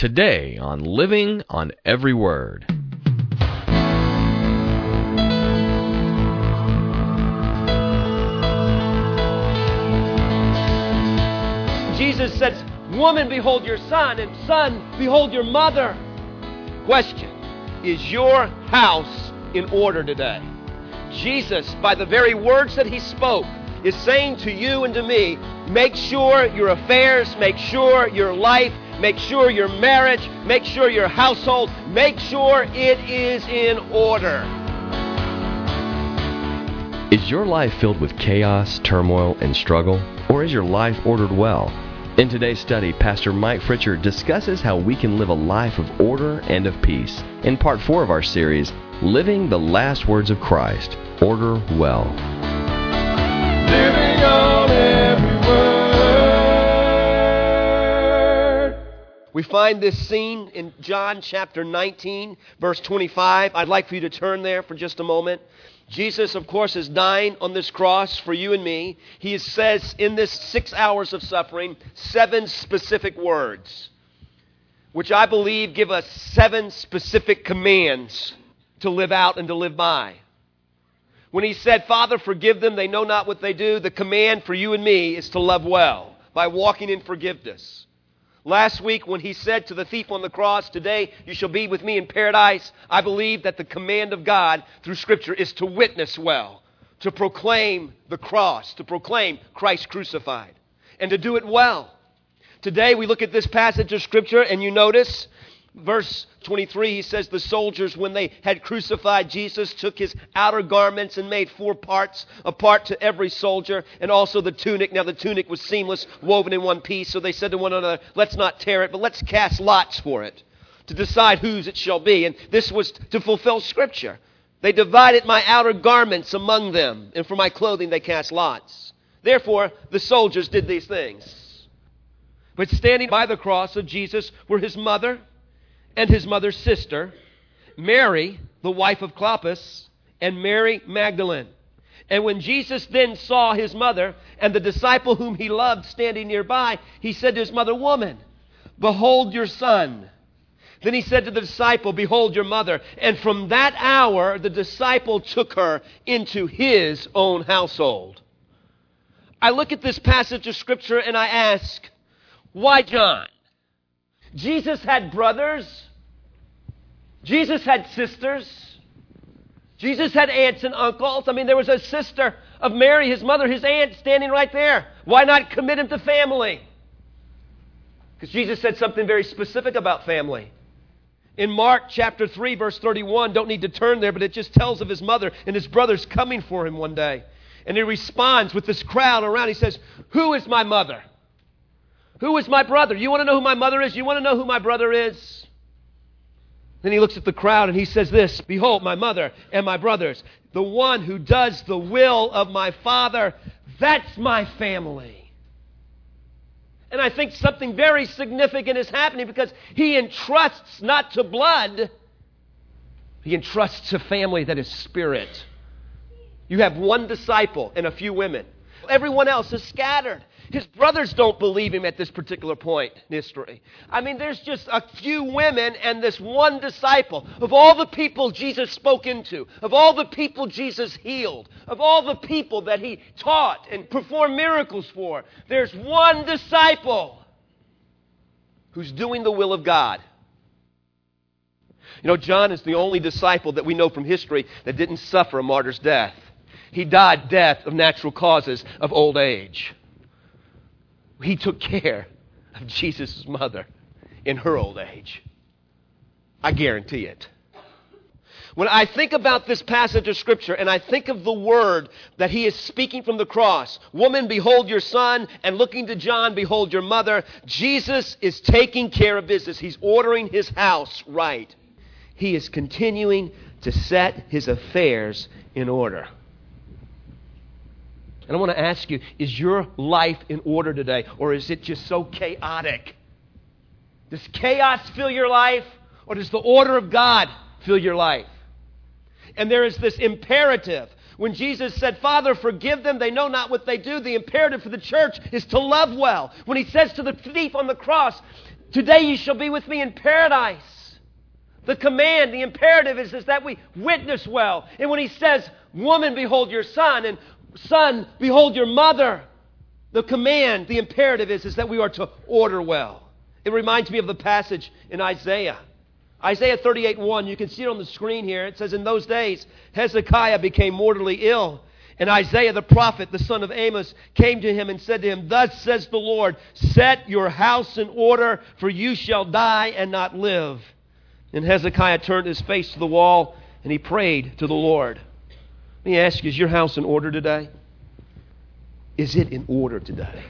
Today on Living on Every Word. Jesus says, "Woman, behold your son, and son, behold your mother." Question, is your house in order today? Jesus, by the very words that he spoke, is saying to you and to me, make sure your affairs, make sure your life, make sure your marriage, make sure your household, make sure it is in order. Is your life filled with chaos, turmoil, and struggle? Or is your life ordered well? In today's study, Pastor Mike Fritcher discusses how we can live a life of order and of peace. In part 4 of our series, Living the Last Words of Christ, Order Well. Living on every word. We find this scene in John chapter 19, verse 25. I'd like for you to turn there for just a moment. Jesus, of course, is dying on this cross for you and me. He says in this 6 hours of suffering, 7 specific words, which I believe give us 7 specific commands to live out and to live by. When he said, "Father, forgive them, they know not what they do," the command for you and me is to love well by walking in forgiveness. Last week when he said to the thief on the cross, "Today you shall be with me in paradise," I believe that the command of God through Scripture is to witness well, to proclaim the cross, to proclaim Christ crucified, and to do it well. Today we look at this passage of Scripture and you notice verse 23, he says, the soldiers, when they had crucified Jesus, took his outer garments and made 4 parts, a part to every soldier, and also the tunic. Now the tunic was seamless, woven in one piece, so they said to one another, "Let's not tear it, but let's cast lots for it, to decide whose it shall be." And this was to fulfill Scripture. They divided my outer garments among them, and for my clothing they cast lots. Therefore, the soldiers did these things. But standing by the cross of Jesus were his mother, and his mother's sister, Mary, the wife of Clopas, and Mary Magdalene. And when Jesus then saw his mother and the disciple whom he loved standing nearby, he said to his mother, "Woman, behold your son." Then he said to the disciple, "Behold your mother." And from that hour, the disciple took her into his own household. I look at this passage of Scripture and I ask, why John? Jesus had brothers. Jesus had sisters. Jesus had aunts and uncles. I mean, there was a sister of Mary, his mother, his aunt, standing right there. Why not commit him to family? Because Jesus said something very specific about family. In Mark chapter 3, verse 31, don't need to turn there, but it just tells of his mother and his brothers coming for him one day. And he responds with this crowd around. He says, "Who is my mother? Who is my brother? You want to know who my mother is? You want to know who my brother is?" Then he looks at the crowd and he says this, "Behold, my mother and my brothers, the one who does the will of my Father, that's my family." And I think something very significant is happening because he entrusts not to blood, he entrusts to family that is spirit. You have one disciple and a few women. Everyone else is scattered. His brothers don't believe him at this particular point in history. I mean, there's just a few women and this one disciple. Of all the people Jesus spoke into, of all the people Jesus healed, of all the people that he taught and performed miracles for, there's one disciple who's doing the will of God. You know, John is the only disciple that we know from history that didn't suffer a martyr's death. He died death of natural causes of old age. He took care of Jesus' mother in her old age. I guarantee it. When I think about this passage of Scripture and I think of the word that he is speaking from the cross, "Woman, behold your son," and looking to John, "Behold your mother," Jesus is taking care of business. He's ordering his house right. He is continuing to set his affairs in order. And I want to ask you, is your life in order today, or is it just so chaotic? Does chaos fill your life, or does the order of God fill your life? And there is this imperative. When Jesus said, "Father, forgive them, they know not what they do," the imperative for the church is to love well. When he says to the thief on the cross, Today you shall be with me in paradise. The command, the imperative is that we witness well. And when he says, woman, behold your son, and son, behold your mother, the command, the imperative is that we are to order well. It reminds me of the passage in Isaiah. Isaiah 38:1, you can see it on the screen here. It says, in those days, Hezekiah became mortally ill. And Isaiah the prophet, the son of Amos, came to him and said to him, thus says the Lord, set your house in order, for you shall die and not live. And Hezekiah turned his face to the wall, and he prayed to the Lord. Let me ask you, is your house in order today? Is it in order today?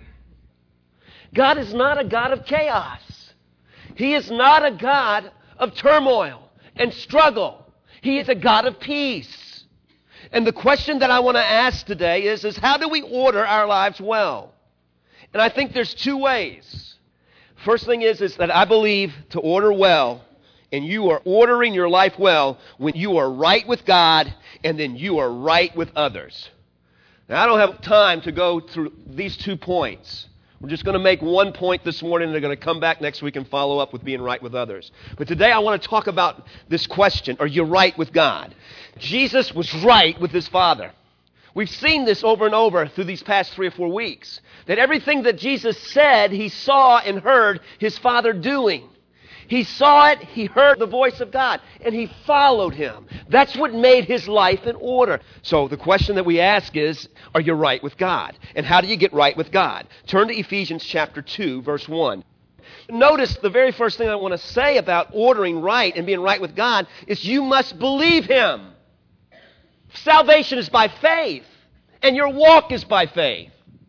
God is not a God of chaos. He is not a God of turmoil and struggle. He is a God of peace. And the question that I want to ask today is how do we order our lives well? And I think there's two ways. First thing is that I believe to order well, and you are ordering your life well when you are right with God and then you are right with others. Now, I don't have time to go through these 2 points. We're just going to make one point this morning, and they're going to come back next week and follow up with being right with others. But today I want to talk about this question, are you right with God? Jesus was right with his Father. We've seen this over and over through these past 3 or 4 weeks, that everything that Jesus said, he saw and heard his Father doing. He saw it, he heard the voice of God, and he followed him. That's what made his life in order. So the question that we ask is, are you right with God? And how do you get right with God? Turn to Ephesians chapter 2, verse 1. Notice the very first thing I want to say about ordering right and being right with God is you must believe him. Salvation is by faith, and your walk is by faith.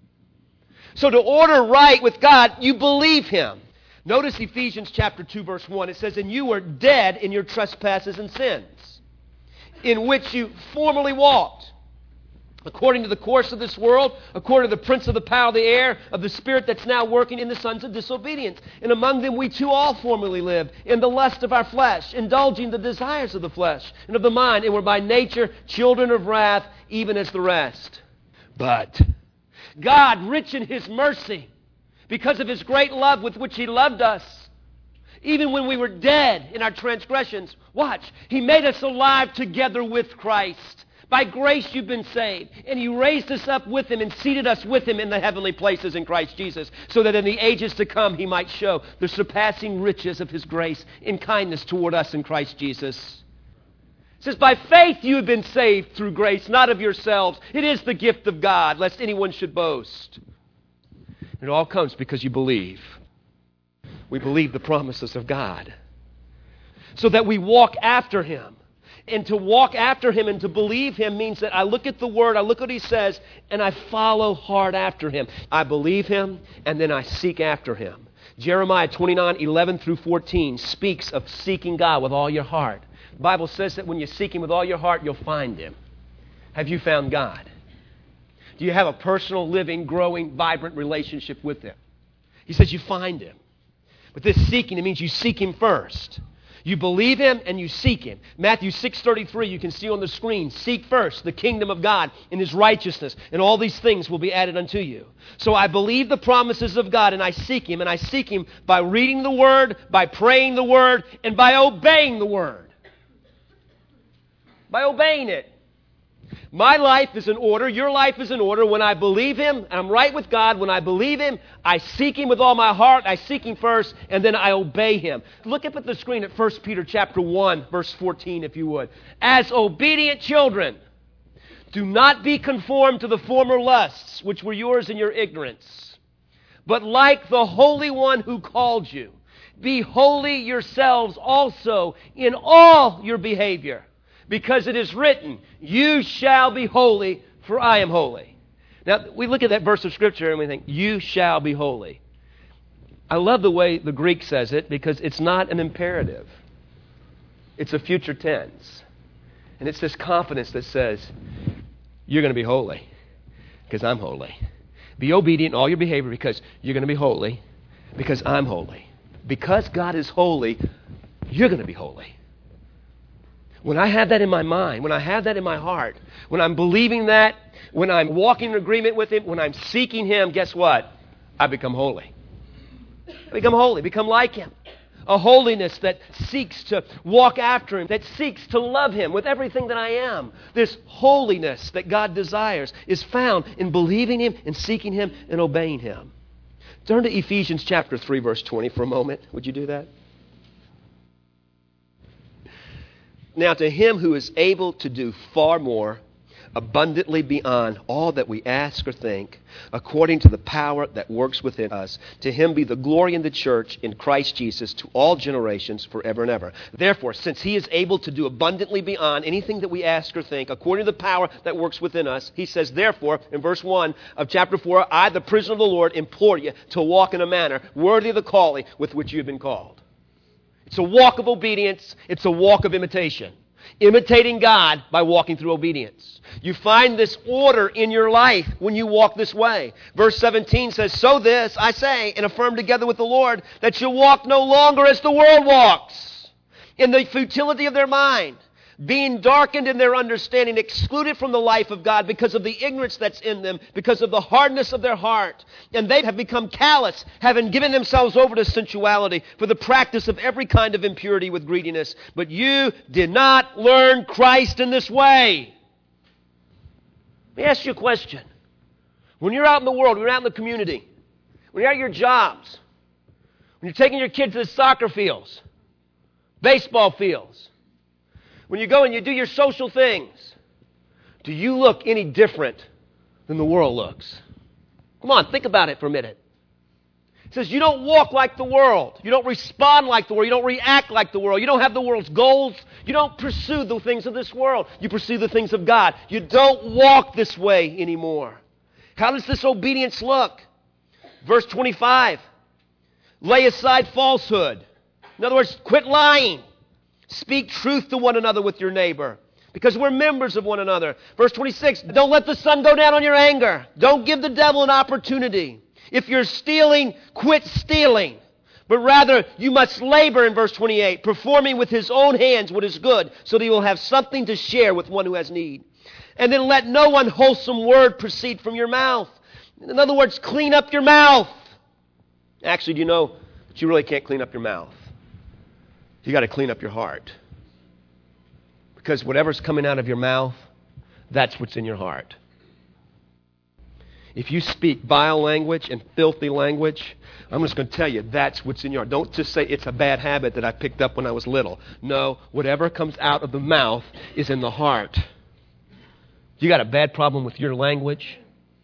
So to order right with God, you believe him. Notice Ephesians chapter 2, verse 1. It says, and you were dead in your trespasses and sins, in which you formerly walked, according to the course of this world, according to the prince of the power of the air, of the spirit that's now working in the sons of disobedience. And among them we too all formerly lived, in the lust of our flesh, indulging the desires of the flesh and of the mind, and were by nature children of wrath, even as the rest. But God, rich in his mercy, because of his great love with which he loved us, even when we were dead in our transgressions, watch, he made us alive together with Christ. By grace you've been saved, and he raised us up with him and seated us with him in the heavenly places in Christ Jesus, so that in the ages to come he might show the surpassing riches of his grace in kindness toward us in Christ Jesus. It says, by faith you have been saved through grace, not of yourselves. It is the gift of God, lest anyone should boast. It all comes because you believe. We believe the promises of God, so that we walk after him. And to walk after him and to believe him means that I look at the word, I look at what he says, and I follow hard after him. I believe him, and then I seek after him. Jeremiah 29:11 through 14 speaks of seeking God with all your heart. The Bible says that when you seek him with all your heart, you'll find him. Have you found God? Do you have a personal, living, growing, vibrant relationship with him? He says you find him. But this seeking, it means you seek him first. You believe him and you seek him. Matthew 6:33, you can see on the screen. Seek first the kingdom of God and his righteousness, and all these things will be added unto you. So I believe the promises of God, and I seek him. And I seek him by reading the word, by praying the word, and by obeying the word. By obeying it. My life is in order. Your life is in order when I believe him, and I'm right with God. When I believe him, I seek him with all my heart. I seek him first, and then I obey him. Look up at the screen at 1 Peter chapter 1, verse 14, if you would. As obedient children, do not be conformed to the former lusts, which were yours in your ignorance. But like the Holy One who called you, be holy yourselves also in all your behavior. Because it is written, you shall be holy, for I am holy. Now, we look at that verse of Scripture and we think, you shall be holy. I love the way the Greek says it because it's not an imperative. It's a future tense. And it's this confidence that says, you're going to be holy because I'm holy. Be obedient in all your behavior because you're going to be holy because I'm holy. Because God is holy, you're going to be holy. When I have that in my mind, when I have that in my heart, when I'm believing that, when I'm walking in agreement with him, when I'm seeking him, guess what? I become holy. Become holy. Become like Him. A holiness that seeks to walk after Him, that seeks to love Him with everything that I am. This holiness that God desires is found in believing Him and seeking Him and obeying Him. Turn to Ephesians chapter 3, verse 20 for a moment. Would you do that? Now to Him who is able to do far more, abundantly beyond all that we ask or think, according to the power that works within us. To Him be the glory in the church in Christ Jesus to all generations forever and ever. Therefore, since He is able to do abundantly beyond anything that we ask or think, according to the power that works within us, He says, therefore, in verse 1 of chapter 4, I, the prisoner of the Lord, implore you to walk in a manner worthy of the calling with which you have been called. It's a walk of obedience. It's a walk of imitation. Imitating God by walking through obedience. You find this order in your life when you walk this way. Verse 17 says, so this I say and affirm together with the Lord, that you walk no longer as the world walks, in the futility of their mind, being darkened in their understanding, excluded from the life of God because of the ignorance that's in them, because of the hardness of their heart. And they have become callous, having given themselves over to sensuality, for the practice of every kind of impurity with greediness. But you did not learn Christ in this way. Let me ask you a question. When you're out in the world, when you're out in the community, when you're at your jobs, when you're taking your kids to the soccer fields, baseball fields, when you go and you do your social things, do you look any different than the world looks? Come on, think about it for a minute. It says you don't walk like the world. You don't respond like the world. You don't react like the world. You don't have the world's goals. You don't pursue the things of this world. You pursue the things of God. You don't walk this way anymore. How does this obedience look? Verse 25, lay aside falsehood. In other words, quit lying. Speak truth to one another with your neighbor, because we're members of one another. Verse 26, don't let the sun go down on your anger. Don't give the devil an opportunity. If you're stealing, quit stealing. But rather, you must labor, in verse 28, performing with his own hands what is good, so that he will have something to share with one who has need. And then let no unwholesome word proceed from your mouth. In other words, clean up your mouth. Actually, do you know that you really can't clean up your mouth? You got to clean up your heart. Because whatever's coming out of your mouth, that's what's in your heart. If you speak vile language and filthy language, I'm just going to tell you, that's what's in your heart. Don't just say it's a bad habit that I picked up when I was little. No, whatever comes out of the mouth is in the heart. You got a bad problem with your language?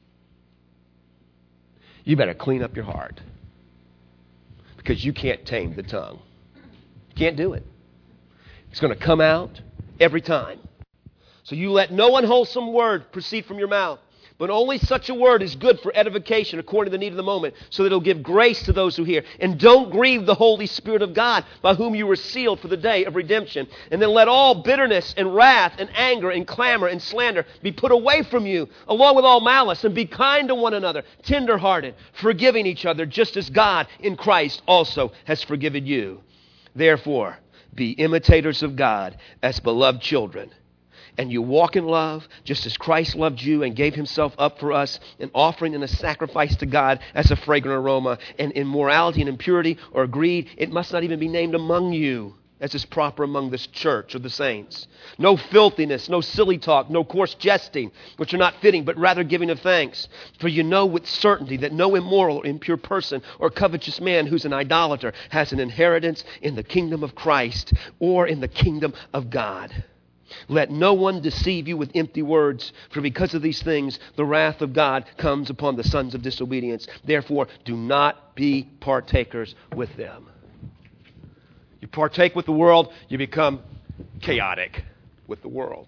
You better clean up your heart. Because you can't tame the tongue. Can't do it. It's going to come out every time. So you let no unwholesome word proceed from your mouth, but only such a word is good for edification according to the need of the moment, so that it'll give grace to those who hear. And don't grieve the Holy Spirit of God, by whom you were sealed for the day of redemption. And then let all bitterness and wrath and anger and clamor and slander be put away from you, along with all malice, and be kind to one another, tender-hearted, forgiving each other, just as God in Christ also has forgiven you. Therefore, be imitators of God as beloved children. And you walk in love, just as Christ loved you and gave himself up for us, an offering and a sacrifice to God as a fragrant aroma. And immorality and impurity or greed, it must not even be named among you, as is proper among this church or the saints. No filthiness, no silly talk, no coarse jesting, which are not fitting, but rather giving of thanks. For you know with certainty that no immoral or impure person or covetous man who's an idolater has an inheritance in the kingdom of Christ or in the kingdom of God. Let no one deceive you with empty words, for because of these things the wrath of God comes upon the sons of disobedience. Therefore, do not be partakers with them. You partake with the world, you become chaotic with the world.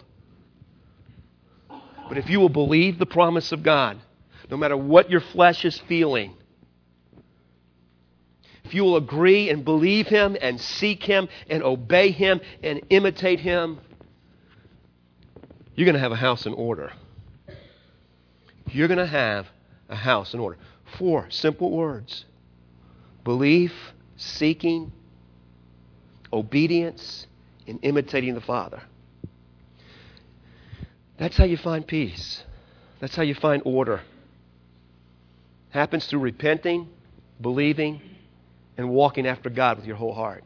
But if you will believe the promise of God, no matter what your flesh is feeling, if you will agree and believe him and seek him and obey him and imitate him, you're going to have a house in order. You're going to have a house in order. 4 simple words: belief, seeking, obedience, and imitating the Father. That's how you find peace. That's how you find order. Happens through repenting, believing, and walking after God with your whole heart.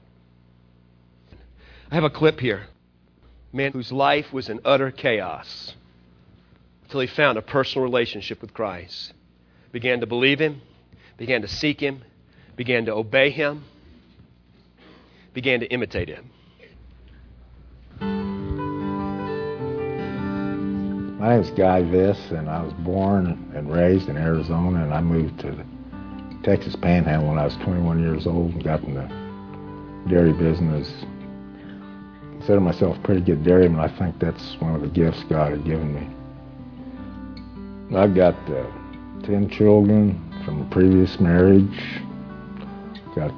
I have a clip here. A man whose life was in utter chaos until he found a personal relationship with Christ. Began to believe Him, began to seek Him, began to obey Him, began to imitate Him. My name is Guy Viss, and I was born and raised in Arizona, and I moved to the Texas Panhandle when I was 21 years old and got in the dairy business. I consider myself a pretty good dairyman. I think that's one of the gifts God had given me. I've got 10 children from a previous marriage. Got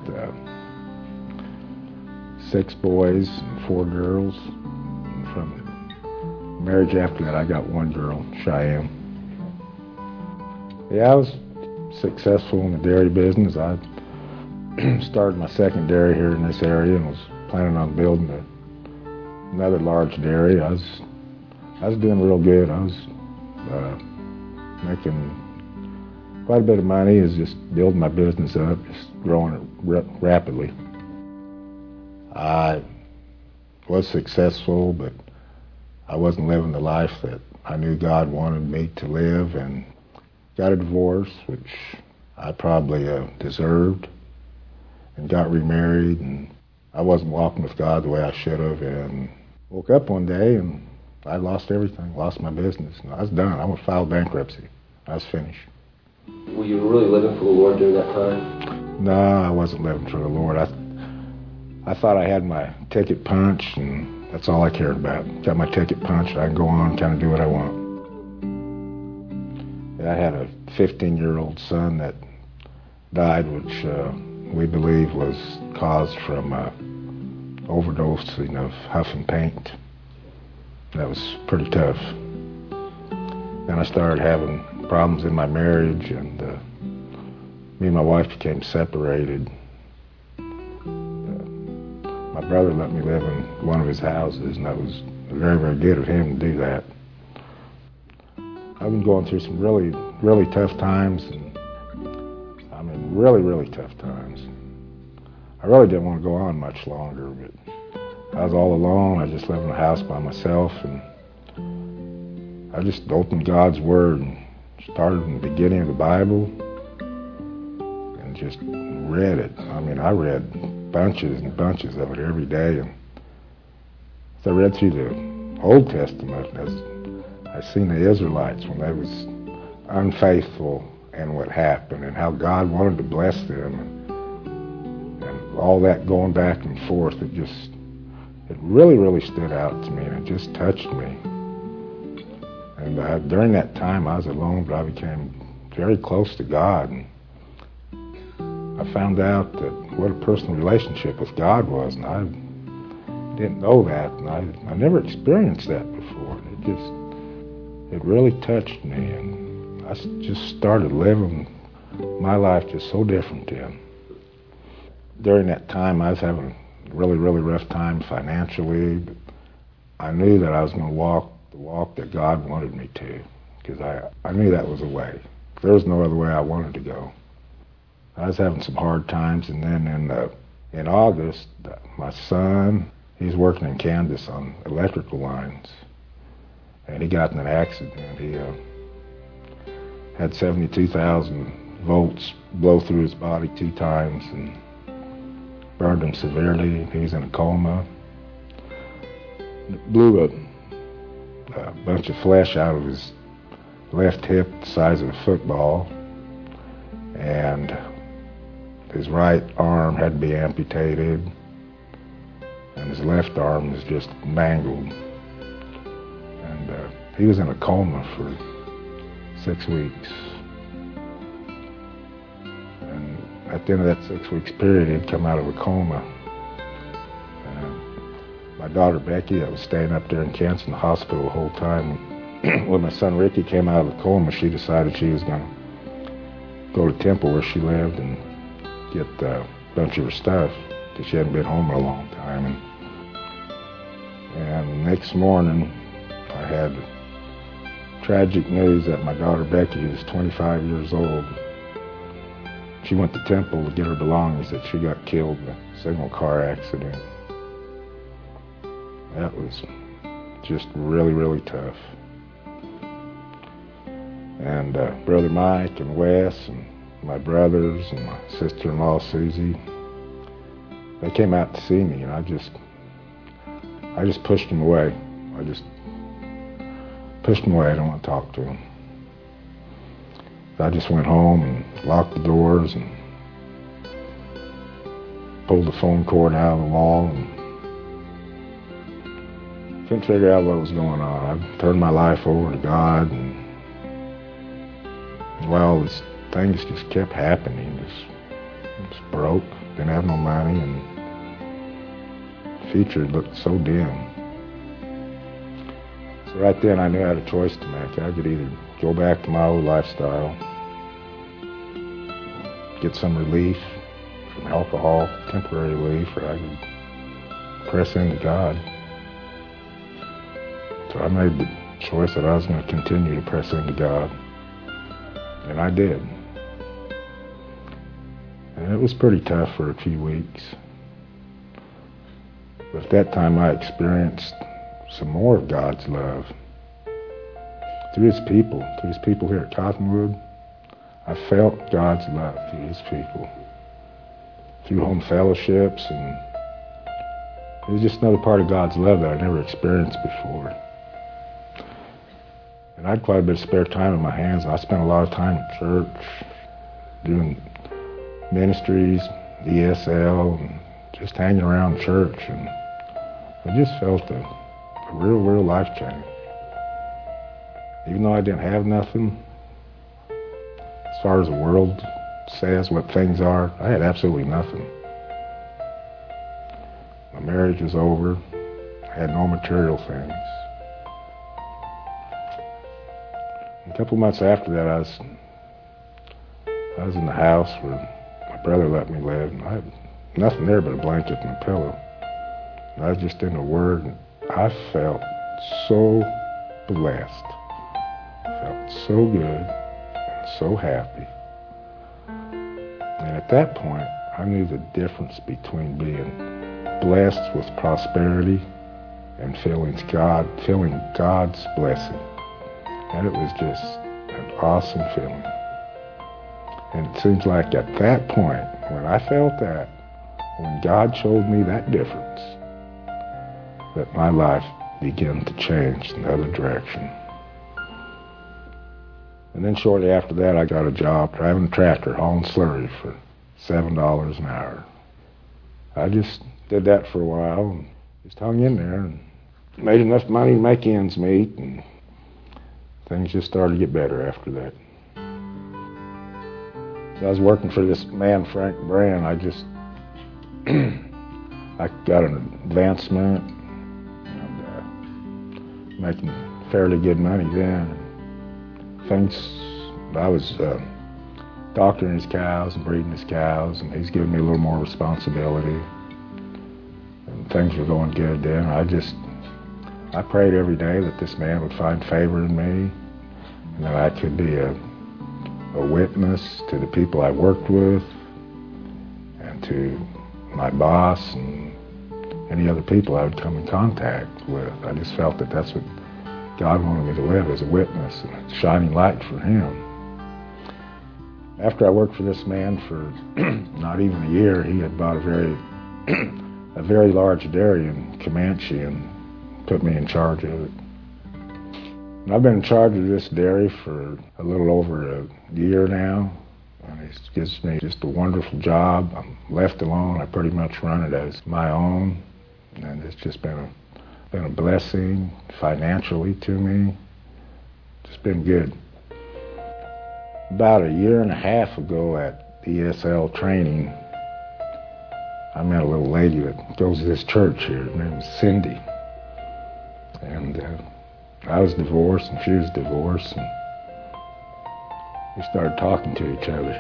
6 boys and 4 girls. And from marriage after that, I got 1 girl, Cheyenne. Yeah, I was successful in the dairy business. I started my second dairy here in this area and was planning on building another large dairy. I was doing real good. I was making quite a bit of money. Is just building my business up, just growing it rapidly. I was successful, but I wasn't living the life that I knew God wanted me to live, and got a divorce, which I probably deserved, and got remarried, and I wasn't walking with God the way I should have, and woke up one day and I lost everything, lost my business, and I was done. I filed bankruptcy. I was finished. Were you really living for the Lord during that time? No, I wasn't living for the Lord. I thought I had my ticket punched, and that's all I cared about. Got my ticket punched, I can go on and kind of do what I want. I had a 15-year-old son that died, which we believe was caused from overdosing of huff and paint. That was pretty tough. Then I started having problems in my marriage, and me and my wife became separated. My brother let me live in one of his houses, and that was very, very good of him to do that. I've been going through some really, really tough times, and I mean really, really tough times. I really didn't want to go on much longer, but I was all alone. I just lived in a house by myself, and I just opened God's Word and started in the beginning of the Bible and just read it. I mean, I read bunches and bunches of it every day, and as I read through the Old Testament, as I seen the Israelites when they was unfaithful and what happened, and how God wanted to bless them, and all that going back and forth. It really, really stood out to me, and it just touched me. And during that time, I was alone, but I became very close to God, and I found out that what a personal relationship with God was, and I didn't know that, and I never experienced that before. It really touched me, and I just started living my life just so different then. During that time, I was having a really, really rough time financially, but I knew that I was going to walk the walk that God wanted me to, because I knew that was a way. There was no other way I wanted to go. I was having some hard times, and then in August, my son, he's working in Kansas on electrical lines, and he got in an accident. He had 72,000 volts blow through his body 2 times and burned him severely. He was in a coma. It blew a bunch of flesh out of his left hip the size of a football, and his right arm had to be amputated, and his left arm was just mangled. And he was in a coma for 6 weeks. And at the end of that 6 weeks period, he'd come out of a coma. And my daughter Becky, that was staying up there in Kansas in the hospital the whole time, when my son Ricky came out of the coma, she decided she was going to go to Temple where she lived and get a bunch of her stuff, because she hadn't been home in a long time. And next morning, I had tragic news that my daughter Becky, who's 25 years old, she went to Temple to get her belongings that she got killed in a signal car accident. That was just really, really tough. And Brother Mike and Wes and my brothers and my sister-in-law Susie, they came out to see me, and I just pushed them away. I just pushed them away. I don't want to talk to them. I just went home and locked the doors and pulled the phone cord out of the wall and couldn't figure out what was going on. I turned my life over to God, and well, things just kept happening. Just broke, didn't have no money, and the future looked so dim. So right then I knew I had a choice to make. I could either go back to my old lifestyle, get some relief from alcohol, temporary relief, or I could press into God. So I made the choice that I was going to continue to press into God. And I did. And it was pretty tough for a few weeks. But at that time I experienced some more of God's love. Through His people here at Cottonwood, I felt God's love through His people. Through home fellowships, and it was just another part of God's love that I never experienced before. And I had quite a bit of spare time in my hands, and I spent a lot of time at church, doing ministries, ESL, and just hanging around church, and I just felt a real life change. Even though I didn't have nothing, as far as the world says what things are, I had absolutely nothing. My marriage was over. I had no material things. A couple months after that, I was in the house where my brother let me live, and I had nothing there but a blanket and a pillow. And I was just in the Word, and I felt so blessed. I felt so good and so happy. And at that point, I knew the difference between being blessed with prosperity and feeling God's blessing. And it was just an awesome feeling. And it seems like at that point, when I felt that, when God showed me that difference, that my life began to change in the other direction. And then shortly after that, I got a job driving a tractor, hauling slurry for $7 an hour. I just did that for a while and just hung in there and made enough money to make ends meet, and things just started to get better after that. So I was working for this man, Frank Brand. I got an advancement, and making fairly good money then. I was doctoring his cows and breeding his cows, and he's giving me a little more responsibility. And things were going good then. I prayed every day that this man would find favor in me, and that I could be a witness to the people I worked with, and to my boss, and any other people I would come in contact with. I just felt that that's what God wanted me to live, as a witness and a shining light for Him. After I worked for this man for not even a year, he had bought a very large dairy in Comanche and put me in charge of it. And I've been in charge of this dairy for a little over a year now, and it gives me just a wonderful job. I'm left alone. I pretty much run it as my own, and it's just been a blessing financially to me. It's been good. About a year and a half ago at ESL training, I met a little lady that goes to this church here. Her name is Cindy. And I was divorced and she was divorced, and we started talking to each other.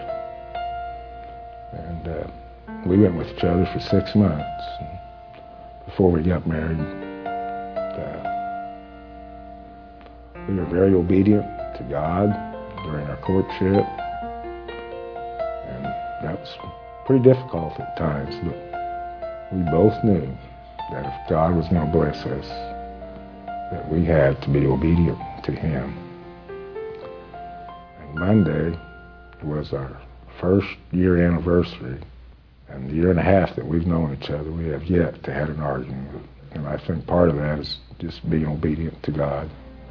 And we went with each other for 6 months before we got married. We were very obedient to God during our courtship, and was pretty difficult at times, but we both knew that if God was going to bless us, that we had to be obedient to Him. And Monday was our first year anniversary, and the year and a half that we've known each other, we have yet to have an argument. And I think part of that is just being obedient to God.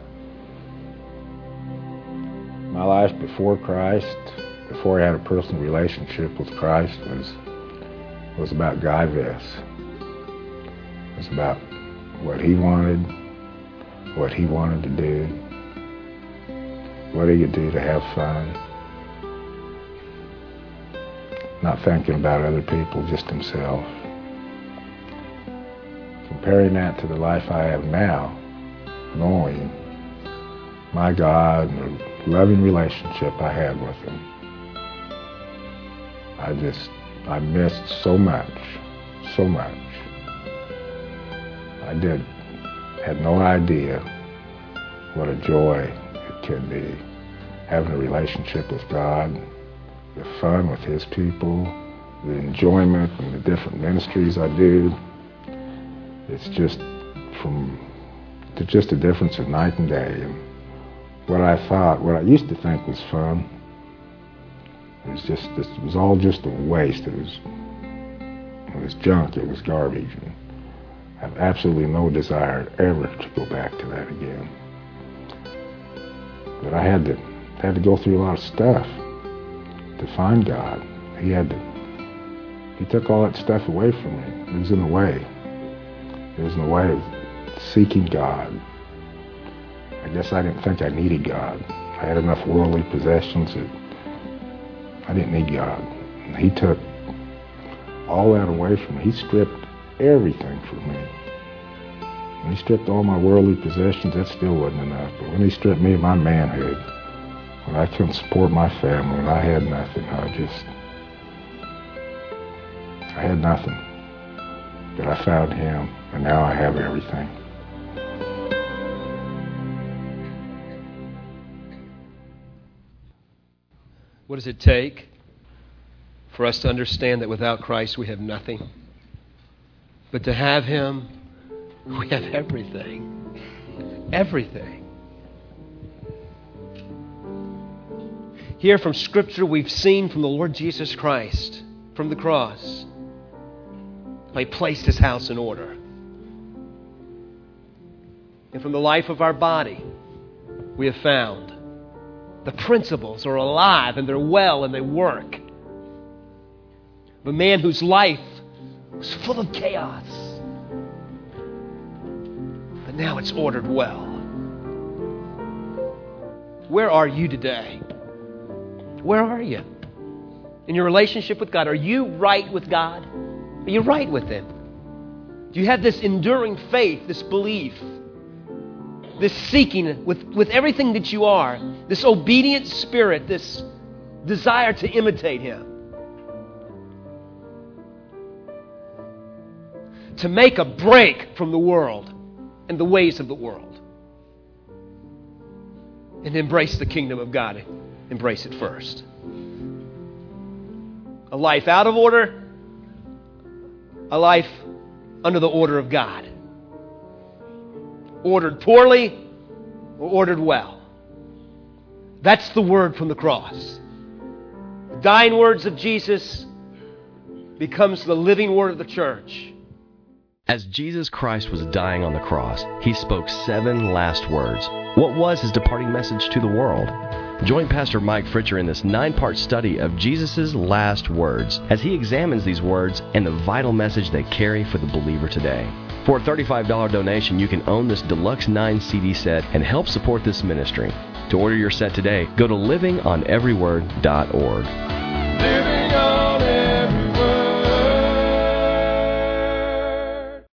My life before Christ, before I had a personal relationship with Christ, was about Guy Vess. It was about what he wanted to do, what he could do to have fun. Not thinking about other people, just himself. Comparing that to the life I have now, knowing my God and the loving relationship I had with Him, I missed so much. Had no idea what a joy it could be, having a relationship with God, the fun with His people, the enjoyment and the different ministries I do. It's just a difference of night and day. And what I used to think was fun, it was all just a waste. It was junk. It was garbage. And I have absolutely no desire ever to go back to that again. But I had to go through a lot of stuff to find God. He took all that stuff away from me. It was in the way. It was in the way of seeking God. I guess I didn't think I needed God. I had enough worldly possessions that I didn't need God. And He took all that away from me. He stripped everything from me. When He stripped all my worldly possessions, that still wasn't enough. But when He stripped me of my manhood, when I couldn't support my family, when I had nothing, I had nothing. But I found Him, and now I have everything. What does it take for us to understand that without Christ we have nothing? But to have Him, we have everything. Everything. Here from Scripture we've seen from the Lord Jesus Christ, from the cross, how He placed His house in order. And from the life of our body, we have found the principles are alive and they're well and they work. Of a man whose life was full of chaos, but now it's ordered well. Where are you today? Where are you? In your relationship with God, are you right with God? Are you right with Him? Do you have this enduring faith, this belief, this seeking with everything that you are, this obedient spirit, this desire to imitate Him? To make a break from the world and the ways of the world. And embrace the kingdom of God. Embrace it first. A life out of order, a life under the order of God. Ordered poorly or ordered well. That's the word from the cross. The dying words of Jesus becomes the living word of the church. As Jesus Christ was dying on the cross, He spoke 7 last words. What was His departing message to the world? Join Pastor Mike Fritcher in this 9-part study of Jesus' last words as he examines these words and the vital message they carry for the believer today. For a $35 donation, you can own this Deluxe 9 CD set and help support this ministry. To order your set today, go to livingoneveryword.org. Living